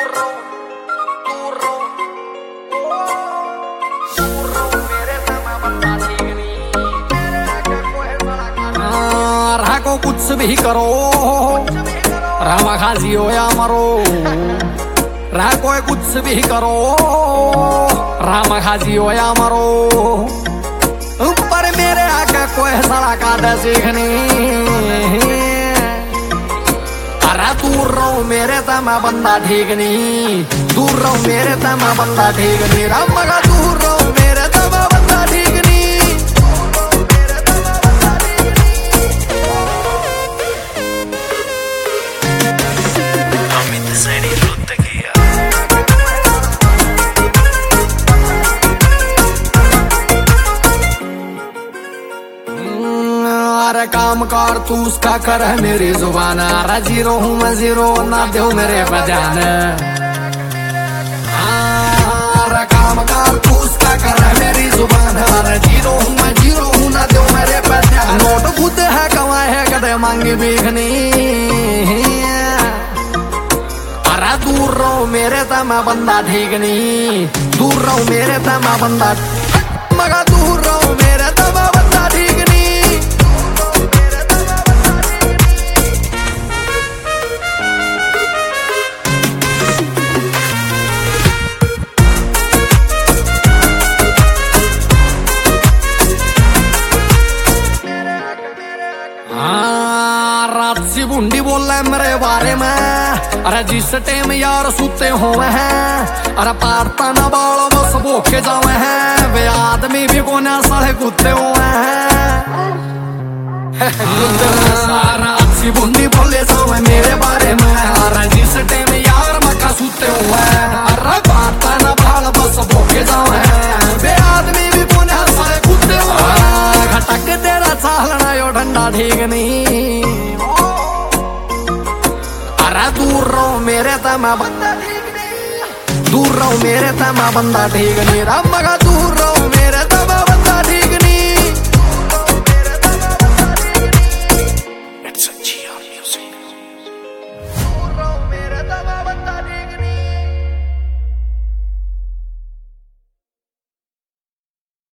को कुछ भी करो रामा खाजी हो या मरो, राको कुछ भी करो रामा खाजी हो या मरो, ऊपर मेरे आके कोई सड़ा काटे सीखनी। अरे दूर रहो मेरे ता मैं बंदा ठीक नहीं, दूर रहो मेरे ता मैं बंदा ठीक नहीं, रामा का दूर रहो मेरे ता मैं बंदा ठीक नहीं। अरे काम कार तू उसका कर है मेरी जुबान, अरे जीरो हूँ मैं जीरो ना दो मेरे बजान। अरे काम कार तू उसका कर है मेरी जुबान, अरे जीरो हूँ मैं जीरो हूँ ना दो मेरे बजान। नोट खुद है कमाए है कदे मांगी भीखनी। अरे दूर रहो मेरे ता मैं बंदा ठीक नहीं, दूर रहो मेरे ता मैं बंदा, मगर दूर रहो मेरे ता मैं बंदा ठीक नहीं। रात सी बूंदी बोल रहा है मेरे बारे में, अरे जिस टाइम यार सुते हुए हैं, अरे पारता न बाल बस भोके जावे हैं, वे आदमी भी कोने साले कुत्ते हुए हैं। रात सी बूंदी बोले जावे मेरे बारे में, अरे जिस टाइम यार मक्का सुते हुए हैं, अरे पारता न बाल बस भोके जावे हैं, वे आदमी भी कोने साले कुत्ते हुए हैं। घटक तेरा चालना यो ठंडा ठीक नहीं। अरे दूर रहो मेरे ता मैं बंदा ठीक नहीं, दूर रहो मेरे ता मैं बंदा ठीक नहीं, राम मगा दूर रहो मेरे ता